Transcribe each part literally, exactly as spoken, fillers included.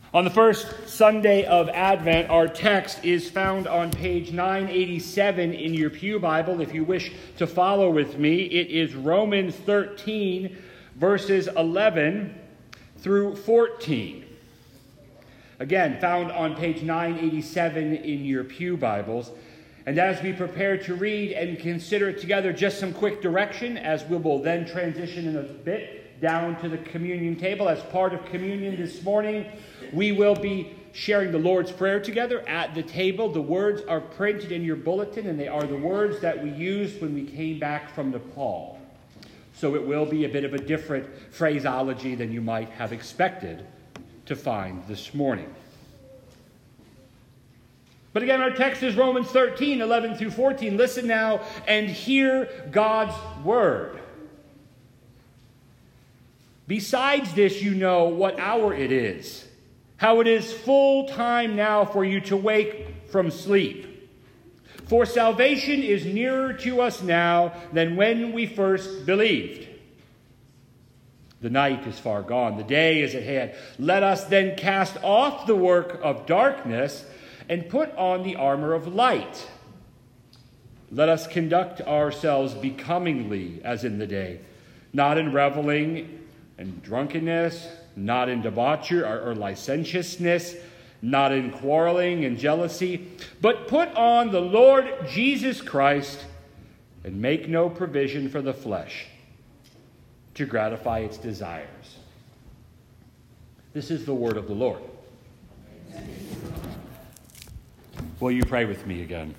On the first Sunday of Advent, our text is found on page nine eighty-seven in your pew Bible. If you wish to follow with me, it is Romans thirteen, verses eleven through fourteen. Again, found on page nine eighty-seven in your pew Bibles. And as we prepare to read and consider it together, just some quick direction, as we will then transition in a bit down to the communion table. As part of communion this morning, we will be sharing the Lord's Prayer together at the table. The words are printed in your bulletin, and they are the words that we used when we came back from Nepal. So it will be a bit of a different phraseology than you might have expected to find this morning. But again, our text is Romans thirteen, eleven through fourteen. Listen now and hear God's word. Besides this, you know what hour it is, how it is full time now for you to wake from sleep. For salvation is nearer to us now than when we first believed. The night is far gone, the day is at hand. Let us then cast off the work of darkness and put on the armor of light. Let us conduct ourselves becomingly as in the day, not in reveling and drunkenness, not in debauchery or, or licentiousness, not in quarreling and jealousy, but put on the Lord Jesus Christ and make no provision for the flesh to gratify its desires. This is the word of the Lord. Will you pray with me again?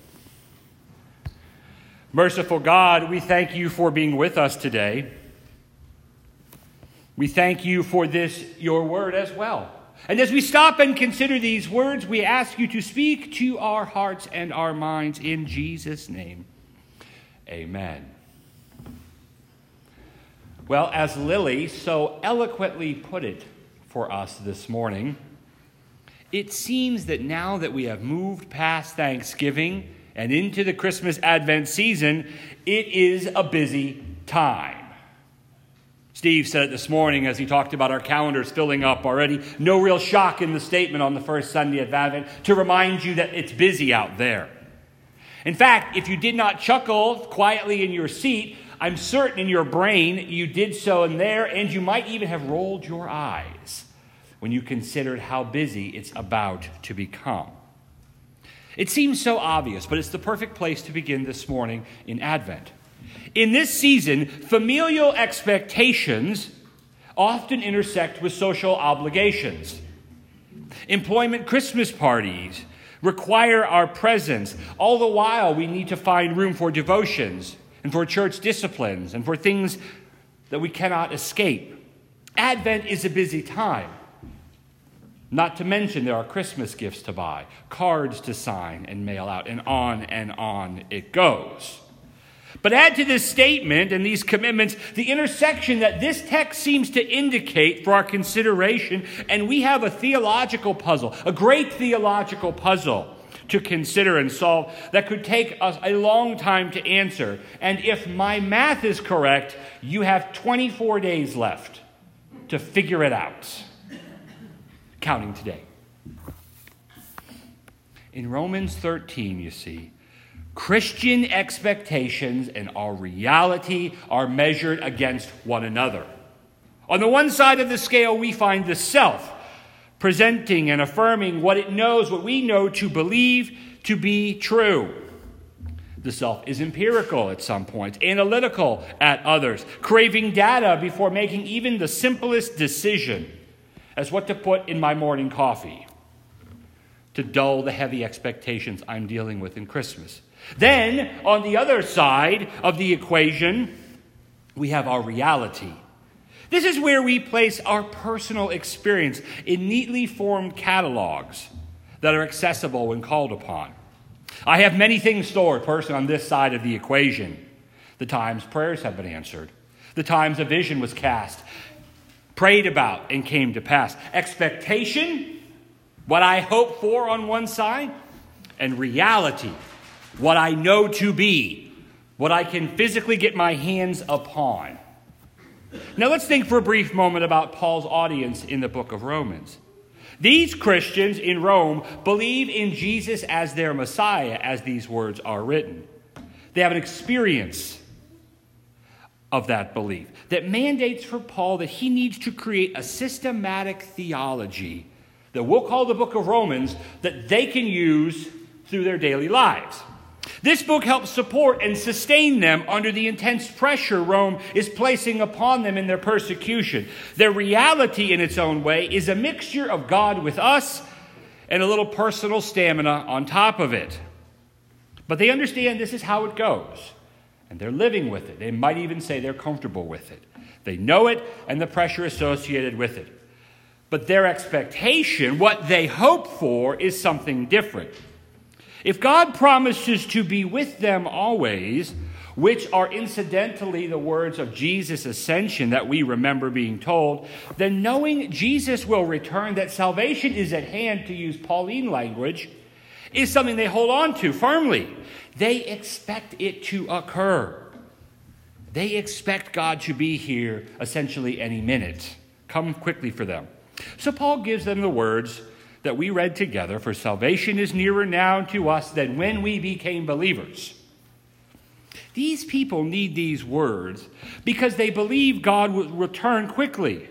Merciful God, we thank you for being with us today. We thank you for this, your word as well. And as we stop and consider these words, we ask you to speak to our hearts and our minds in Jesus' name. Amen. Well, as Lily so eloquently put it for us this morning, it seems that now that we have moved past Thanksgiving and into the Christmas Advent season, it is a busy time. Steve said it this morning as he talked about our calendars filling up already. No real shock in the statement on the first Sunday of Advent to remind you that it's busy out there. In fact, if you did not chuckle quietly in your seat, I'm certain in your brain you did so in there, and you might even have rolled your eyes when you considered how busy it's about to become. It seems so obvious, but it's the perfect place to begin this morning in Advent. In this season, familial expectations often intersect with social obligations. Employment Christmas parties require our presence. All the while, we need to find room for devotions and for church disciplines and for things that we cannot escape. Advent is a busy time. Not to mention there are Christmas gifts to buy, cards to sign and mail out, and on and on it goes. But add to this statement and these commitments the intersection that this text seems to indicate for our consideration, and we have a theological puzzle, a great theological puzzle to consider and solve that could take us a long time to answer. And if my math is correct, you have twenty-four days left to figure it out, counting today. In Romans thirteen, you see, Christian expectations and our reality are measured against one another. On the one side of the scale, we find the self, presenting and affirming what it knows, what we know to believe to be true. The self is empirical at some points, analytical at others, craving data before making even the simplest decision as what to put in my morning coffee to dull the heavy expectations I'm dealing with in Christmas. Then, on the other side of the equation, we have our reality. This is where we place our personal experience in neatly formed catalogs that are accessible when called upon. I have many things stored personally on this side of the equation. The times prayers have been answered. The times a vision was cast, prayed about, and came to pass. Expectation, what I hope for on one side, and reality, what I know to be, what I can physically get my hands upon. Now let's think for a brief moment about Paul's audience in the book of Romans. These Christians in Rome believe in Jesus as their Messiah, as these words are written. They have an experience of that belief that mandates for Paul that he needs to create a systematic theology that we'll call the book of Romans that they can use through their daily lives. This book helps support and sustain them under the intense pressure Rome is placing upon them in their persecution. Their reality in its own way is a mixture of God with us and a little personal stamina on top of it. But they understand this is how it goes, and they're living with it. They might even say they're comfortable with it. They know it and the pressure associated with it. But their expectation, what they hope for, is something different. If God promises to be with them always, which are incidentally the words of Jesus' ascension that we remember being told, then knowing Jesus will return, that salvation is at hand, to use Pauline language, is something they hold on to firmly. They expect it to occur. They expect God to be here essentially any minute. Come quickly for them. So Paul gives them the words that we read together, for salvation is nearer now to us than when we became believers. These people need these words because they believe God will return quickly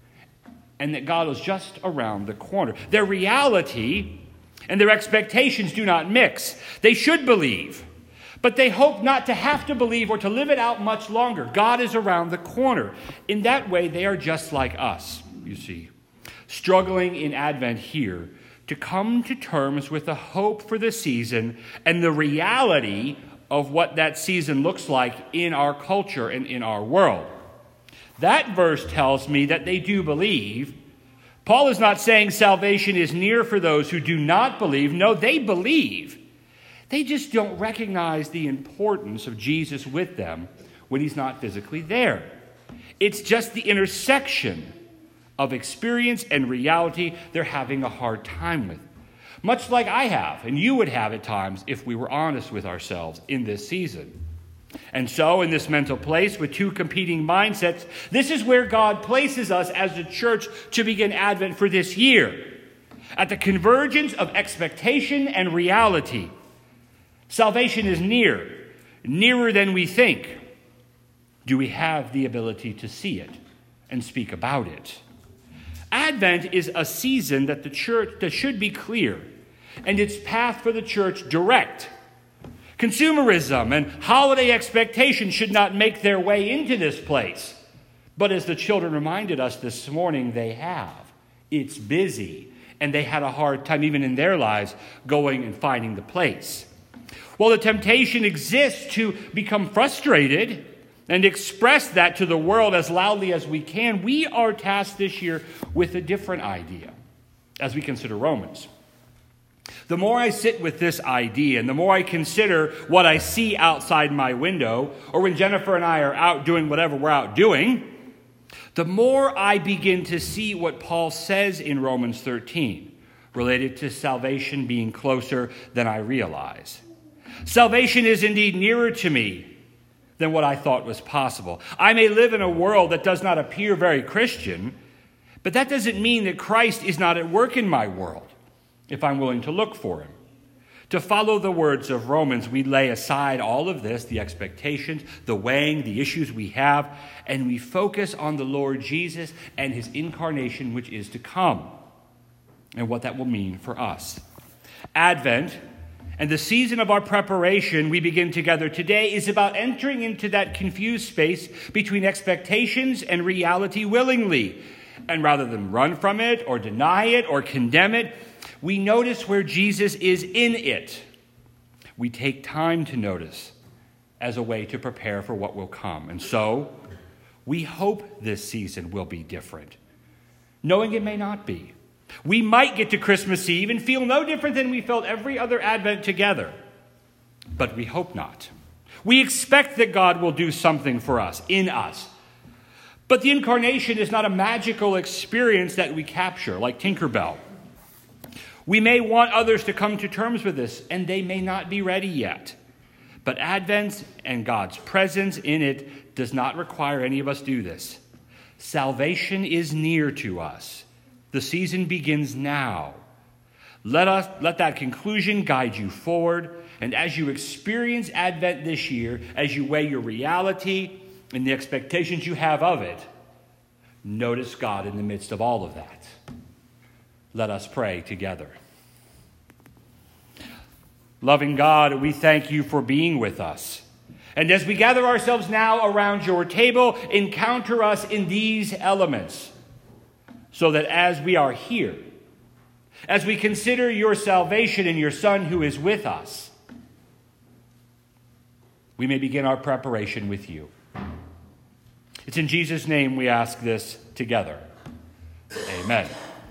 and that God is just around the corner. Their reality and their expectations do not mix. They should believe, but they hope not to have to believe or to live it out much longer. God is around the corner. In that way, they are just like us, you see, struggling in Advent here to come to terms with the hope for the season and the reality of what that season looks like in our culture and in our world. That verse tells me that they do believe. Paul is not saying salvation is near for those who do not believe. No, they believe. They just don't recognize the importance of Jesus with them when he's not physically there. It's just the intersection of experience and reality they're having a hard time with. Much like I have, and you would have at times if we were honest with ourselves in this season. And so, in this mental place with two competing mindsets, this is where God places us as a church to begin Advent for this year. At the convergence of expectation and reality. Salvation is near, nearer than we think. Do we have the ability to see it and speak about it? Advent is a season that the church that should be clear, and its path for the church direct. Consumerism and holiday expectations should not make their way into this place. But as the children reminded us this morning, they have. It's busy, and they had a hard time, even in their lives, going and finding the place. While the temptation exists to become frustrated and express that to the world as loudly as we can, we are tasked this year with a different idea as we consider Romans. The more I sit with this idea and the more I consider what I see outside my window, or when Jennifer and I are out doing whatever we're out doing, the more I begin to see what Paul says in Romans thirteen, related to salvation being closer than I realize. Salvation is indeed nearer to me than what I thought was possible. I may live in a world that does not appear very Christian, but that doesn't mean that Christ is not at work in my world, if I'm willing to look for him. To follow the words of Romans, we lay aside all of this, the expectations, the weighing, the issues we have, and we focus on the Lord Jesus and his incarnation, which is to come, and what that will mean for us. Advent, and the season of our preparation we begin together today, is about entering into that confused space between expectations and reality willingly. And rather than run from it or deny it or condemn it, we notice where Jesus is in it. We take time to notice as a way to prepare for what will come. And so, we hope this season will be different, knowing it may not be. We might get to Christmas Eve and feel no different than we felt every other Advent together. But we hope not. We expect that God will do something for us, in us. But the incarnation is not a magical experience that we capture, like Tinkerbell. We may want others to come to terms with this, and they may not be ready yet. But Advent and God's presence in it does not require any of us do this. Salvation is near to us. The season begins now. Let us let that conclusion guide you forward. And as you experience Advent this year, as you weigh your reality and the expectations you have of it, notice God in the midst of all of that. Let us pray together. Loving God, we thank you for being with us. And as we gather ourselves now around your table, encounter us in these elements, so that as we are here, as we consider your salvation in your Son who is with us, we may begin our preparation with you. It's in Jesus' name we ask this together. Amen.